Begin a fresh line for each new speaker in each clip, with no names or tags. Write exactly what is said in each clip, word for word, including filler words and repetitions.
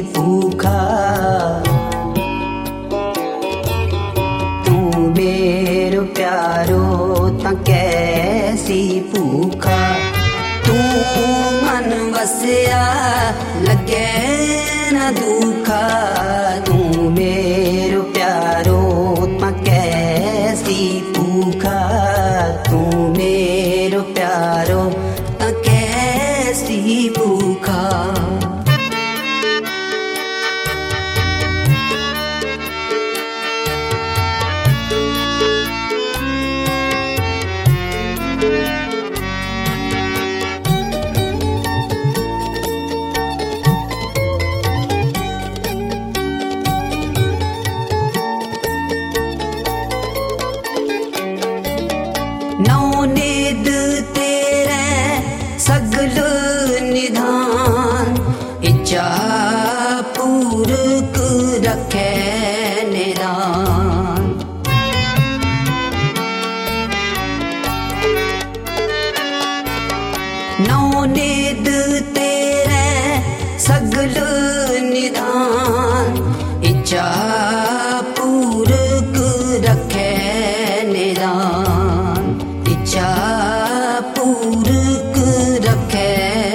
भूखा। तू मेरो प्यारो ता कैसी भूखा। तू मन वसिया लगे ना दुखा। तू मेरो प्यारो ता कैसी भूखा। तू मेरो प्यारो ता कैसी भूखा। नवनिध तेरे सगल निधान। इच्छा पूरक रखे निदान। नवनिध तेरे सगल निधान। इच्छा पूरक रखे निदान। इच्छा पूरक रखे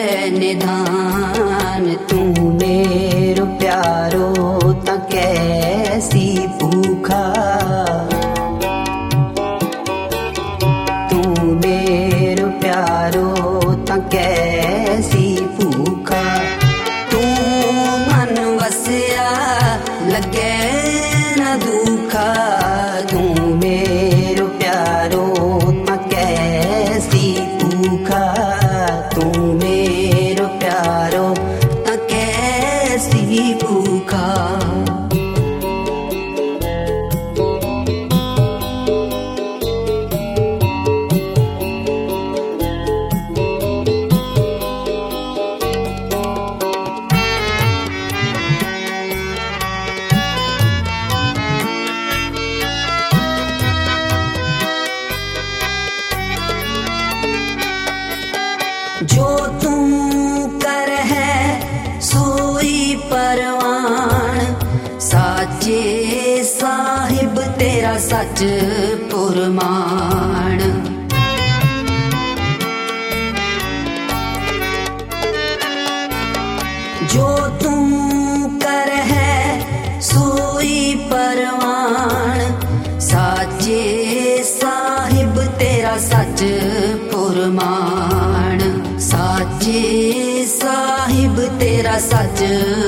निधान। तू मेरो प्यारो ता कैसी भूखा। तू मेरो प्यारो ता कैसी भूखा। तू मन वसिया लगे ना दुखा। तू मेरो प्यारो ता कैसी भूखा। तू मेरो प्यारो ता कैसी भूखा। जो तू कर है सोई परवान। साचे साहिब तेरा सच पुरमान। जो तू कर है सोई परवान। साचे साहिब तेरा सच पुरमान। साचे साहिब तेरा सच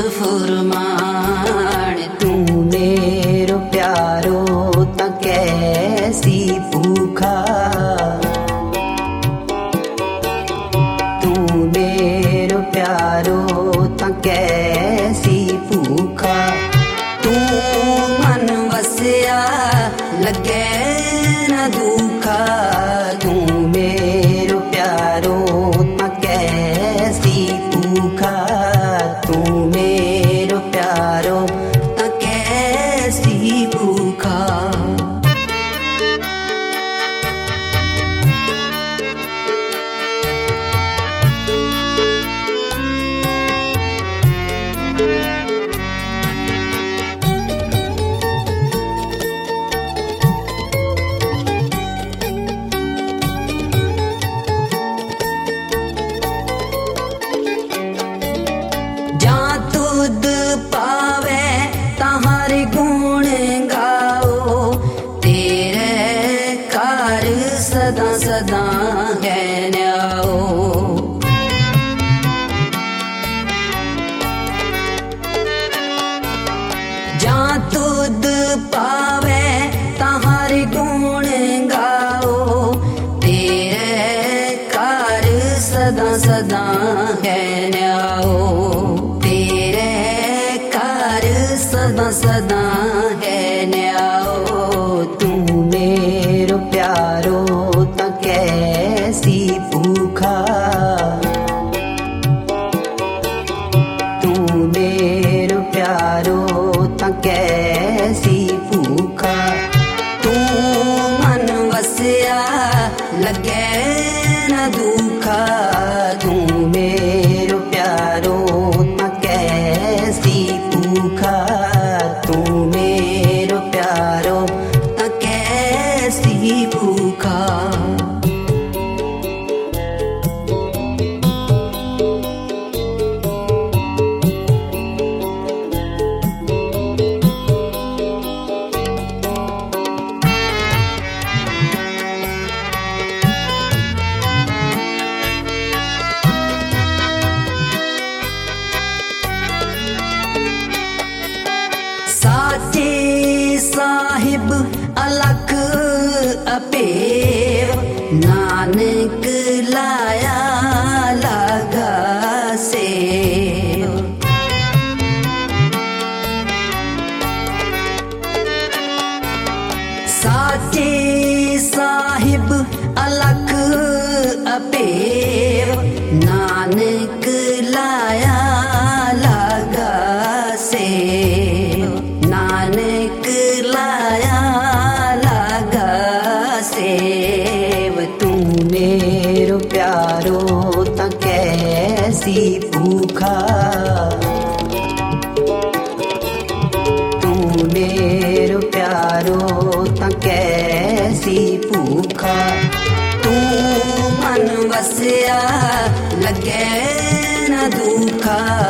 फुरमान। तू मेरो प्यारो ता कैसी भूखा। तू मेरो प्यारो ता कैसी भूखा। तू मन वसिया लगे ना दुखा। तू मेरो प्यारो ता कैसी भूखा। तू मेरो प्यारो ता कैसी भूखा। तुद पावे तहार गुण गाओ। तेरे कार सदा सदा है न्याओ। जा तुद पावे तहार गुण गाओ। तेरे कार सदा सदा है न्याओ। सदा सदा है न्याओ। तू मेरो प्यारो ता कैसी भूखा। तू मेरो प्यारो ता कैसी भूखा। तू मन वसिया लगे ना दुखा। तू मेरो प्यारो ता कैसी साहिब अलख अपेव नानक लाया लगा सेव। साचे साहिब अलख अपेव नानक लाया लगा सेव। नानक लाया लगा सेव। तू मेरो प्यारो ता कैसी भूखा, तू मेरो प्यारो ता कैसी भूखा। तू मन वसिया लगे न दुखा,